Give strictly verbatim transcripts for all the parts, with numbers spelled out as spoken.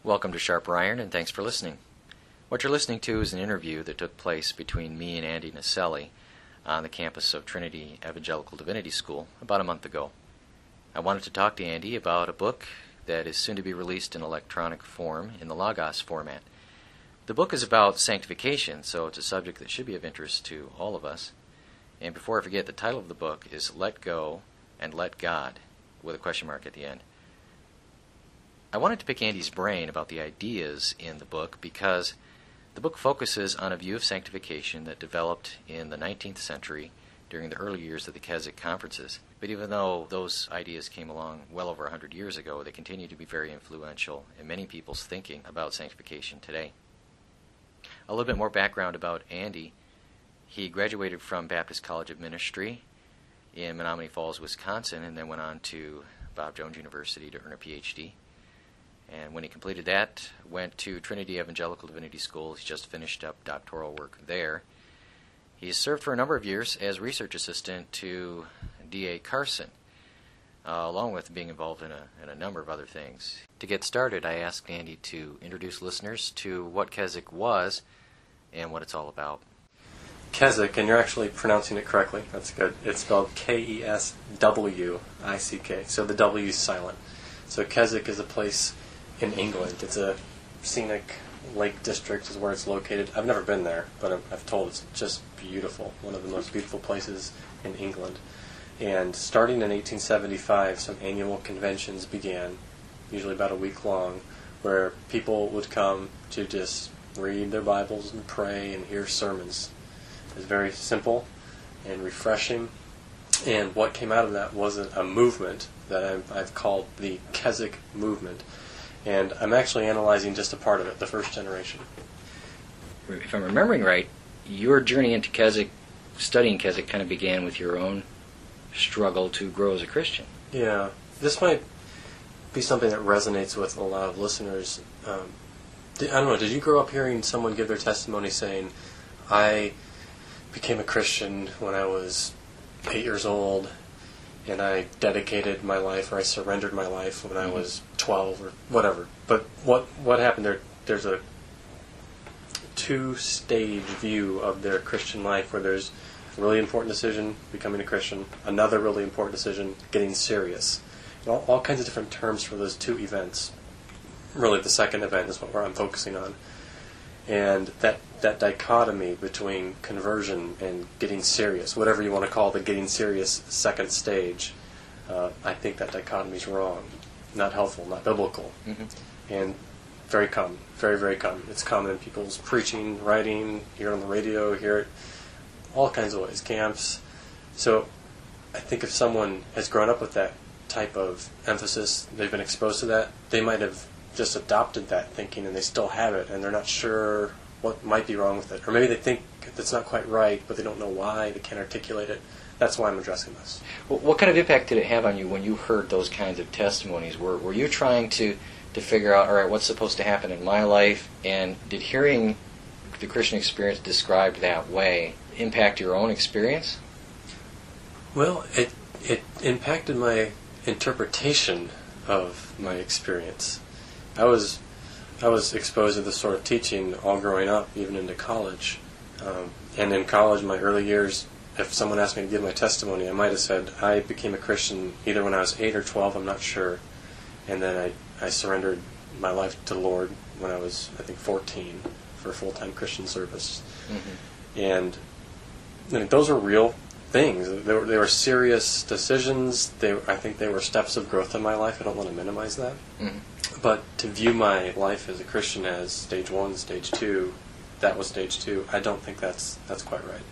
Welcome to Sharper Iron, and thanks for listening. What you're listening to is an interview that took place between me and Andy Naselli on the campus of Trinity Evangelical Divinity School about a month ago. I wanted to talk to Andy about a book that is soon to be released in electronic form in the Logos format. The book is about sanctification, so it's a subject that should be of interest to all of us. And before I forget, the title of the book is Let Go and Let God, with a question mark at the end. I wanted to pick Andy's brain about the ideas in the book because the book focuses on a view of sanctification that developed in the nineteenth century during the early years of the Keswick conferences. But even though those ideas came along well over one hundred years ago, they continue to be very influential in many people's thinking about sanctification today. A little bit more background about Andy. He graduated from Baptist College of Ministry in Menominee Falls, Wisconsin, and then went on to Bob Jones University to earn a P H D. And when he completed that, went to Trinity Evangelical Divinity School. He's just finished up doctoral work there. He's served for a number of years as research assistant to D A Carson, uh, along with being involved in a, in a number of other things. To get started, I asked Andy to introduce listeners to what Keswick was and what it's all about. Keswick, and you're actually pronouncing it correctly. That's good. It's spelled K E S W I C K, so the W is silent. So Keswick is a place in England. It's a scenic lake district is where it's located. I've never been there, but I'm, I've told it's just beautiful. One of the most beautiful places in England. And starting in eighteen seventy-five, some annual conventions began, usually about a week long, where people would come to just read their Bibles and pray and hear sermons. It was very simple and refreshing. And what came out of that was a, a movement that I've, I've called the Keswick movement. And I'm actually analyzing just a part of it, the first generation. If I'm remembering right, your journey into Keswick, studying Keswick, kind of began with your own struggle to grow as a Christian. Yeah. This might be something that resonates with a lot of listeners. Um, did, I don't know, did you grow up hearing someone give their testimony saying, I became a Christian when I was eight years old, and I dedicated my life, or I surrendered my life when I was twelve, or whatever. But what what happened there? There's a two-stage view of their Christian life, where there's a really important decision, becoming a Christian, another really important decision, getting serious. And all, all kinds of different terms for those two events. Really, the second event is what I'm focusing on. And that, that dichotomy between conversion and getting serious, whatever you want to call the getting serious second stage, uh, I think that dichotomy is wrong, not helpful, not biblical, mm-hmm. and very common, very, very common. It's common in people's preaching, writing, hear it on the radio, hear it all kinds of ways, camps. So I think if someone has grown up with that type of emphasis, they've been exposed to that, they might have just adopted that thinking and they still have it and they're not sure what might be wrong with it. Or maybe they think that's not quite right, but they don't know why, they can't articulate it. That's why I'm addressing this. Well, what kind of impact did it have on you when you heard those kinds of testimonies? Were, were you trying to, to figure out, all right, what's supposed to happen in my life? And did hearing the Christian experience described that way impact your own experience? Well, it it impacted my interpretation of my experience. I was I was exposed to this sort of teaching all growing up, even into college. Um, and in college, in my early years, if someone asked me to give my testimony, I might have said, I became a Christian either when I was eight or twelve, I'm not sure. And then I, I surrendered my life to the Lord when I was, I think, fourteen for full-time Christian service. Mm-hmm. And I mean, those were real things. They were, they were serious decisions. They, I think they were steps of growth in my life. I don't want to minimize that. Mm-hmm. But to view my life as a Christian as stage one, stage two, that was stage two, I don't think that's that's quite right.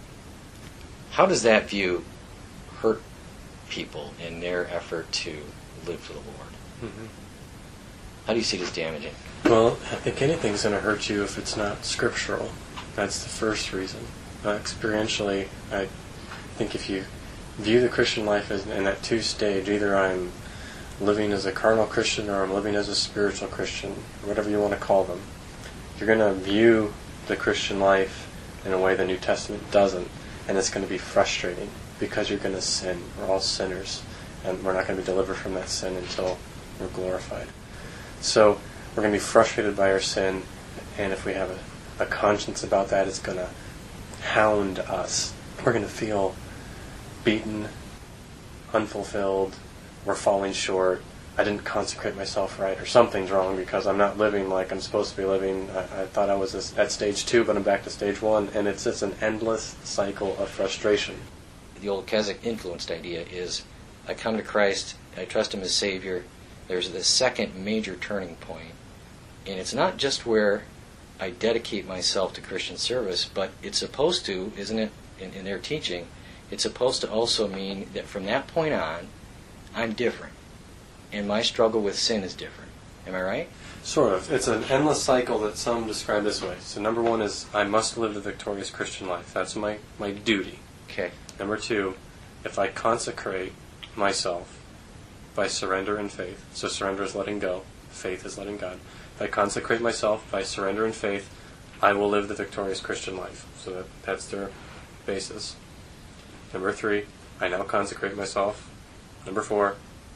How does that view hurt people in their effort to live for the Lord? Mm-hmm. How do you see it as damaging? Well, I think anything's going to hurt you if it's not scriptural. That's the first reason. Uh, experientially, I think if you view the Christian life as in that two-stage, either I'm living as a carnal Christian or I'm living as a spiritual Christian, whatever you want to call them, you're going to view the Christian life in a way the New Testament doesn't, and it's going to be frustrating because you're going to sin. We're all sinners, and we're not going to be delivered from that sin until we're glorified. So we're going to be frustrated by our sin, and if we have a, a conscience about that, it's going to hound us. We're going to feel beaten, unfulfilled, we're falling short, I didn't consecrate myself right, or something's wrong because I'm not living like I'm supposed to be living. I, I thought I was this, at stage two, but I'm back to stage one, and it's just an endless cycle of frustration. The old Keswick influenced idea is, I come to Christ, I trust Him as Savior, there's this second major turning point, and it's not just where I dedicate myself to Christian service, but it's supposed to, isn't it, in, in their teaching, it's supposed to also mean that from that point on, I'm different. And my struggle with sin is different. Am I right? Sort of. It's an endless cycle that some describe this way. So number one is, I must live the victorious Christian life. That's my, my duty. Okay. Number two, if I consecrate myself by surrender and faith, so surrender is letting go, faith is letting God. If I consecrate myself by surrender and faith, I will live the victorious Christian life. So that, that's their basis. Number three, I now consecrate myself. Number four,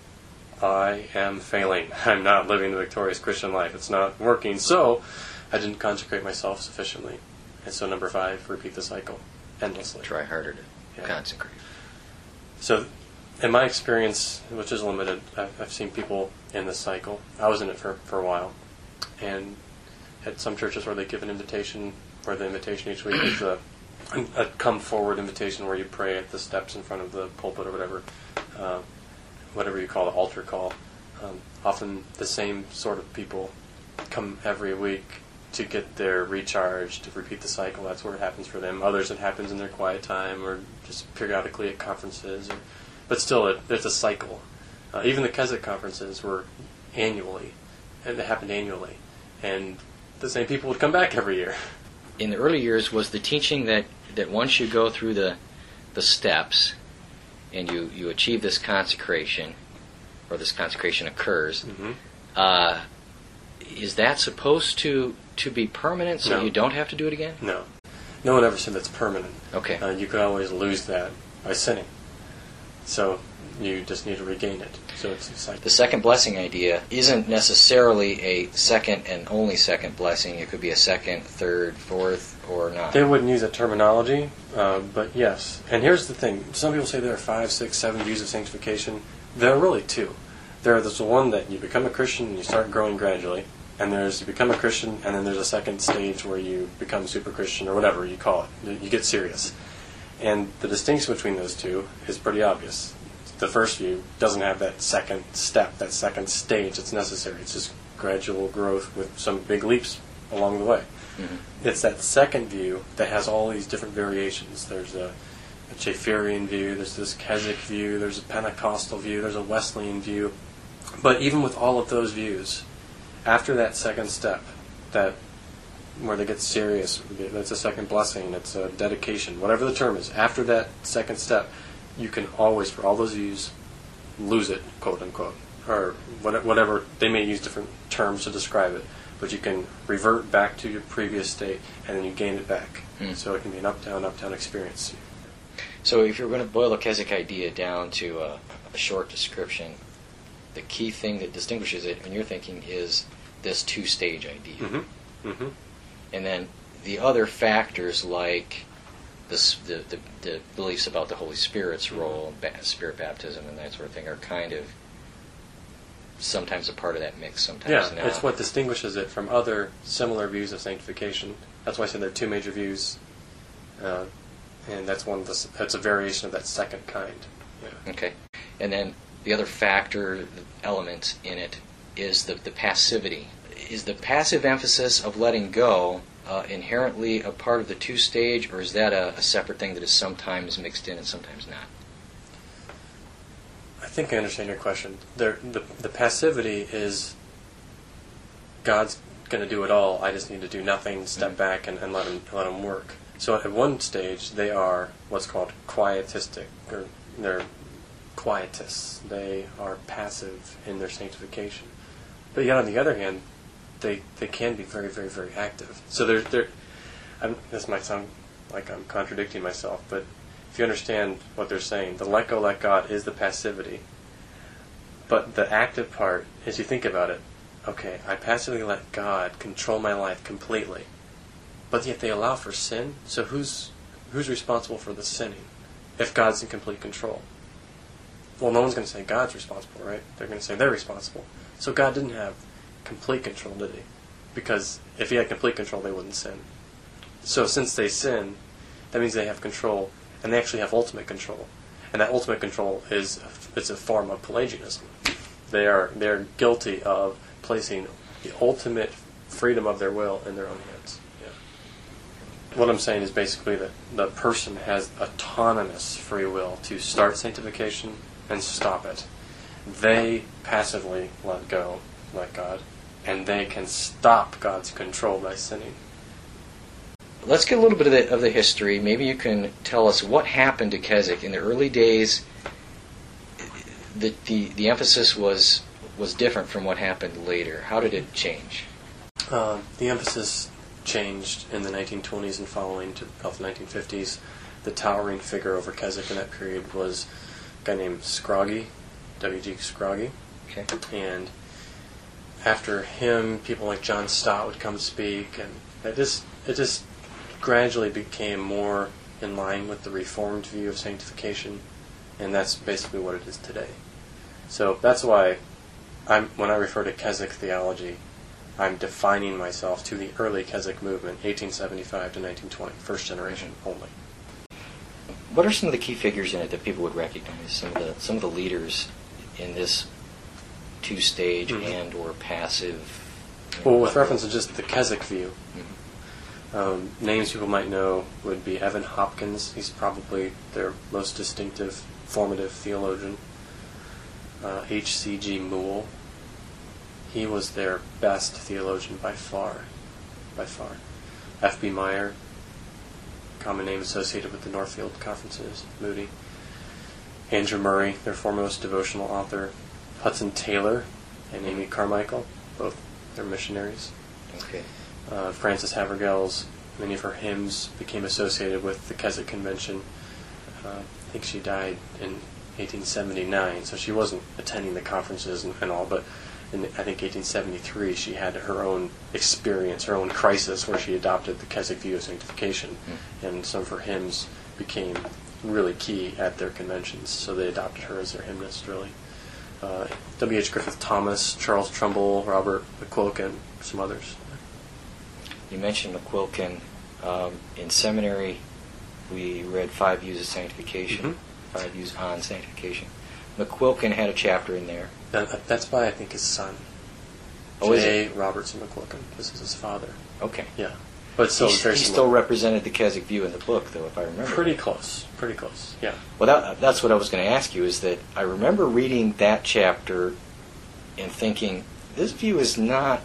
I am failing. I'm not living the victorious Christian life. It's not working. So I didn't consecrate myself sufficiently. And so number five, repeat the cycle endlessly. Try harder to Yeah. consecrate. So in my experience, which is limited, I've, I've seen people in this cycle. I was in it for, for a while. And at some churches where they give an invitation, where the invitation each week is a, a come forward invitation where you pray at the steps in front of the pulpit or whatever. Uh, whatever you call the altar call. Um, often the same sort of people come every week to get their recharge, to repeat the cycle. That's where it happens for them. Others, it happens in their quiet time or just periodically at conferences. Or, but still, it, it's a cycle. Uh, even the Keswick conferences were annually, and they happened annually. And the same people would come back every year. In the early years, was the teaching that, that once you go through the the steps and you, you achieve this consecration, or this consecration occurs, Mm-hmm. uh, is that supposed to, to be permanent so No. you don't have to do it again? No. No one ever said that's permanent. Okay. Uh, you could always lose that by sinning. So you just need to regain it. So it's a cycle. The second blessing idea isn't necessarily a second and only second blessing. It could be a second, third, fourth, or not. They wouldn't use that terminology, uh, but yes. And here's the thing. Some people say there are five, six, seven views of sanctification. There are really two. There's the one that you become a Christian and you start growing gradually, and there's you become a Christian, and then there's a second stage where you become super Christian, or whatever you call it. You get serious. And the distinction between those two is pretty obvious. The first view doesn't have that second step, that second stage that's necessary. It's just gradual growth with some big leaps along the way. Mm-hmm. It's that second view that has all these different variations. There's a, a Chafferian view, there's this Keswick view, there's a Pentecostal view, there's a Wesleyan view. But even with all of those views, after that second step, that where they get serious, that's a second blessing, it's a dedication, whatever the term is, after that second step, you can always, for all those views, lose it, quote unquote, or whatever. They may use different terms to describe it, but you can revert back to your previous state, and then you gain it back. Mm. So it can be an up-down, up-down experience. So if you're going to boil the Keswick idea down to a, a short description, the key thing that distinguishes it, when you're thinking, is this two-stage idea. Mm-hmm. Mm-hmm. And then the other factors like this, the, the the beliefs about the Holy Spirit's role, ba- Spirit baptism, and that sort of thing are kind of sometimes a part of that mix, sometimes yeah, not. It's what distinguishes it from other similar views of sanctification. That's why I said there are two major views, uh, and that's one. Of the, that's a variation of that second kind. Yeah. Okay, and then the other factor, the element in it, is the the passivity. Is the passive emphasis of letting go uh, inherently a part of the two-stage, or is that a, a separate thing that is sometimes mixed in and sometimes not? I think I understand your question. There, the the passivity is God's going to do it all. I just need to do nothing, step mm-hmm. back, and, and let him let him work. So at one stage, they are what's called quietistic, or they're quietists. They are passive in their sanctification. But yet, on the other hand, they they can be very, very, very active. So they're, they're I'm, this might sound like I'm contradicting myself, but if you understand what they're saying, the let go, let God is the passivity. But the active part, as you think about it, okay, I passively let God control my life completely, but yet they allow for sin, so who's who's responsible for the sinning if God's in complete control? Well, no one's going to say God's responsible, right? They're going to say they're responsible. So God didn't have complete control, did he? Because if he had complete control, they wouldn't sin. So since they sin, that means they have control, and they actually have ultimate control. And that ultimate control is it's a form of Pelagianism. They are they're guilty of placing the ultimate freedom of their will in their own hands. Yeah. What I'm saying is basically that the person has autonomous free will to start sanctification and stop it. They passively let go, let God, and they can stop God's control by sinning. Let's get a little bit of the, of the history. Maybe you can tell us what happened to Keswick in the early days. The, the the emphasis was was different from what happened later. How did it change? Uh, the emphasis changed in the nineteen twenties and following to about the nineteen fifties. The towering figure over Keswick in that period was a guy named Scroggie, W G Scroggie. Okay. And after him, people like John Stott would come speak, and it just it just gradually became more in line with the Reformed view of sanctification, and that's basically what it is today. So that's why I'm when I refer to Keswick theology, I'm defining myself to the early Keswick movement, eighteen seventy-five to nineteen twenty, first generation only. What are some of the key figures in it that people would recognize? Some of the some of the leaders in this two-stage mm-hmm. and or passive. You know, well, with reference to just the Keswick view, mm-hmm. um, names people might know would be Evan Hopkins. He's probably their most distinctive, formative theologian. Uh, H C G Moule. He was their best theologian by far, by far. F B Meyer, common name associated with the Northfield Conferences, Moody. Andrew Murray, their foremost devotional author. Hudson Taylor and Amy Carmichael, both their missionaries. Okay. Uh, Frances Havergal's, many of her hymns became associated with the Keswick Convention. Uh, I think she died in eighteen seventy-nine, so she wasn't attending the conferences and, and all, but in I think eighteen seventy-three she had her own experience, her own crisis where she adopted the Keswick view of sanctification, mm. and some of her hymns became really key at their conventions, so they adopted her as their hymnist, really. Uh, W H Griffith Thomas, Charles Trumbull, Robert McQuilkin, some others. You mentioned McQuilkin. Um, in seminary, we read Five Views of Sanctification, mm-hmm. Five Views on Sanctification. McQuilkin had a chapter in there. That, that's by, I think, his son. Oh, J. is it? Robertson McQuilkin. This is his father. Okay. Yeah. But still, He's, very he similar. still represented the Keswick view in the book, though, if I remember. Pretty close. Pretty close, yeah. Well, that, that's what I was going to ask you, is that I remember reading that chapter and thinking, this view is not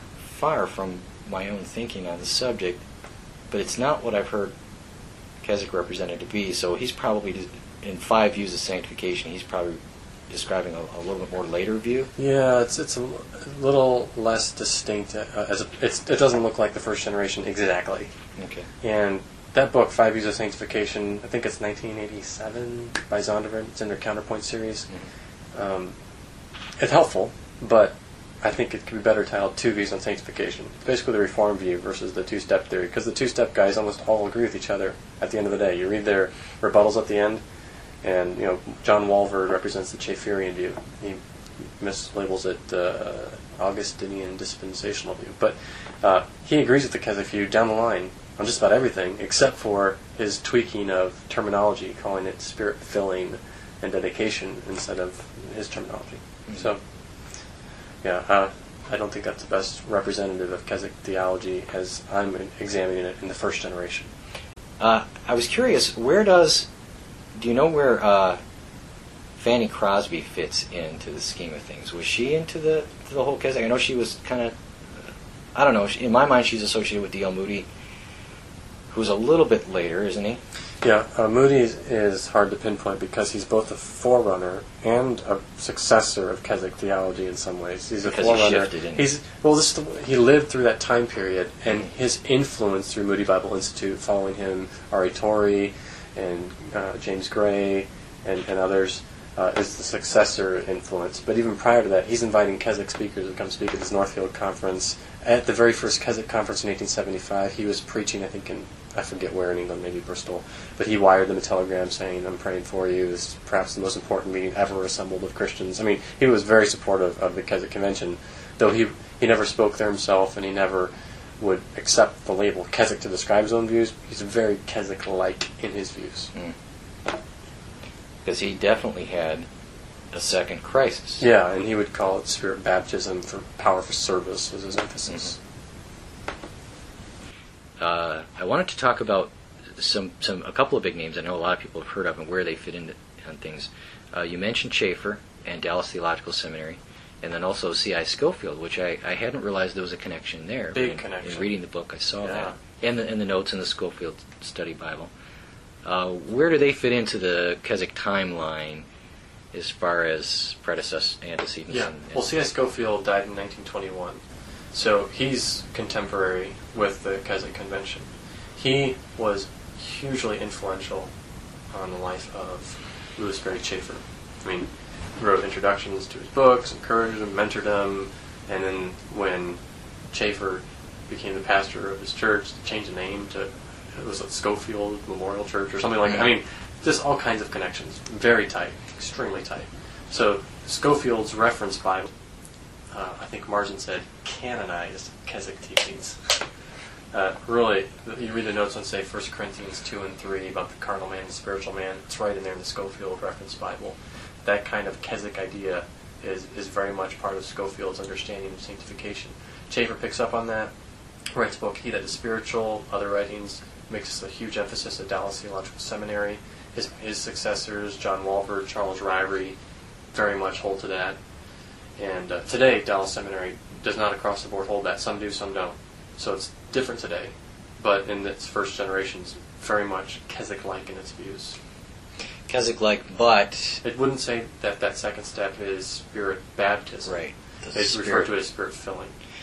far from my own thinking on the subject, but it's not what I've heard Keswick represented to be, so he's probably, in Five Views of Sanctification, he's probably describing a, a little bit more later view. Yeah, it's it's a little less distinct. Uh, as a, it's, it doesn't look like the first generation exactly. Okay. And that book, Five Views of Sanctification, I think it's nineteen eighty-seven by Zondervan. It's in their Counterpoint series. Mm-hmm. Um, it's helpful, but I think it could be better titled Two Views on Sanctification. It's basically the Reformed view versus the two-step theory, because the two-step guys almost all agree with each other at the end of the day. You read their rebuttals at the end, and you know John Walvoord represents the Chafferian view. He mislabels it uh, Augustinian dispensational view, but uh, he agrees with the Keswick view down the line on just about everything, except for his tweaking of terminology, calling it spirit filling and dedication instead of his terminology. Mm-hmm. So, yeah, uh, I don't think that's the best representative of Keswick theology as I'm examining it in the first generation. Uh, I was curious, where does Do you know where uh, Fanny Crosby fits into the scheme of things? Was she into the to the whole Keswick? I know she was kind of, I don't know, in my mind she's associated with D L Moody, who's a little bit later, isn't he? Yeah, uh, Moody is, is hard to pinpoint because he's both a forerunner and a successor of Keswick theology in some ways. He's a because forerunner. He shifted, he's well, this is the, he lived through that time period, and his influence through Moody Bible Institute, following him, R A Torrey and uh, James Gray and, and others, uh, is the successor influence. But even prior to that, he's inviting Keswick speakers to come speak at this Northfield conference. At the very first Keswick conference in eighteen seventy-five, he was preaching, I think, in, I forget where in England, maybe Bristol, but he wired them a telegram saying, I'm praying for you. This is perhaps the most important meeting ever assembled of Christians. I mean, he was very supportive of the Keswick Convention, though he, he never spoke there himself, and he never would accept the label Keswick to describe his own views. He's very Keswick-like in his views. Because mm. he definitely had a second crisis. Yeah, and he would call it spirit baptism for power for service was his emphasis. Mm-hmm. Uh, I wanted to talk about some, some a couple of big names I know a lot of people have heard of and where they fit into on things. Uh, you mentioned Chafer and Dallas Theological Seminary, and then also C I Scofield, which I, I hadn't realized there was a connection there. Big in, connection. In reading the book, I saw yeah. that. And the, and the notes in the Scofield Study Bible. Uh, where do they fit into the Keswick timeline as far as predecessors, antecedents? Yeah. And, and well, C I Scofield died in nineteen twenty-one. So he's contemporary with the Keswick Convention. He was hugely influential on the life of Louis Berry Chafer. I mean, he wrote introductions to his books, encouraged him, mentored him, and then when Chafer became the pastor of his church, changed the name to, it was like Scofield Memorial Church or something like that. I mean, just all kinds of connections. Very tight, extremely tight. So Scofield's reference Bible, uh, I think Marsden said, canonized Keswick teachings. Uh, really, you read the notes on, say, First Corinthians two and three about the carnal man and spiritual man. It's right in there in the Scofield reference Bible. That kind of Keswick idea is, is very much part of Scofield's understanding of sanctification. Chafer picks up on that, writes a book, He That Is Spiritual, other writings, makes a huge emphasis at Dallas Theological Seminary. His, his successors, John Walvoord, Charles Ryrie, very much hold to that. And uh, today, Dallas Seminary does not across the board hold that. Some do, some don't. So it's different today. But in its first generations, very much Keswick-like in its views. Keswick-like, but... It wouldn't say that that second step is spirit baptism. Right. They refer to it as spirit filling.